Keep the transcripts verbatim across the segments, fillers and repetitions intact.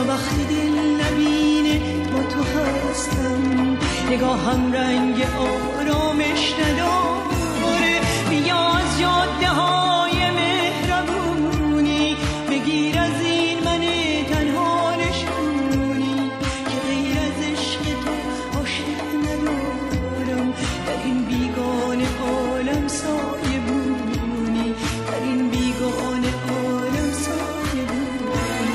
تا وقتی دل نبینه با تو هستم، نگاهم رنگ آرامش نداره. بیا از جاده های مهربونی بگیر از این من تنها نشونی، که غیر از عشق تو عاشق ندارم. در این بیگانه عالم سایه بونی، در این بیگانه عالم سایه بونی.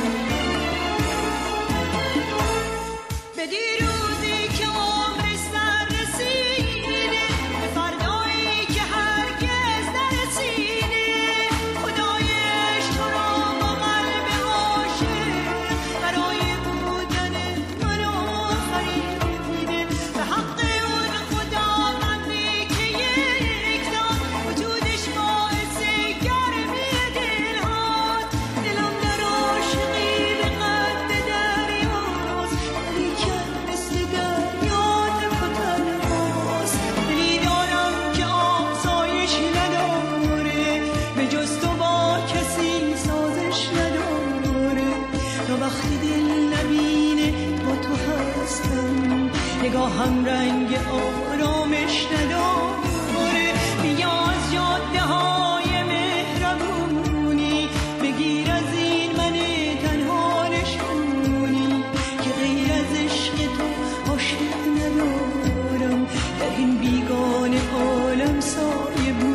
به دیروزی که عمر سر رسیده، به فردایی که هرگز نرسیده، خدایش تو را با قلب عاشق برای بودن من آفریده. به حق اون خداوندی که یک داد وجودش باعث گرمی دل هاست، دلم در عاشقی به قد دریاست، ولیکن مثل دریا تف و تنهاست. دلی دارم که آسایش نداره، به جز تو با کسی سازش نداره. تا وقتی دل نبینه با تو هستم، نگاهم رنگ آرامش نداره. بیا از جاده های مهربونی بگیر از این من تنها نشونی، که غیر از عشق تو عاشق ندارم. در این بیگانه عالم سایه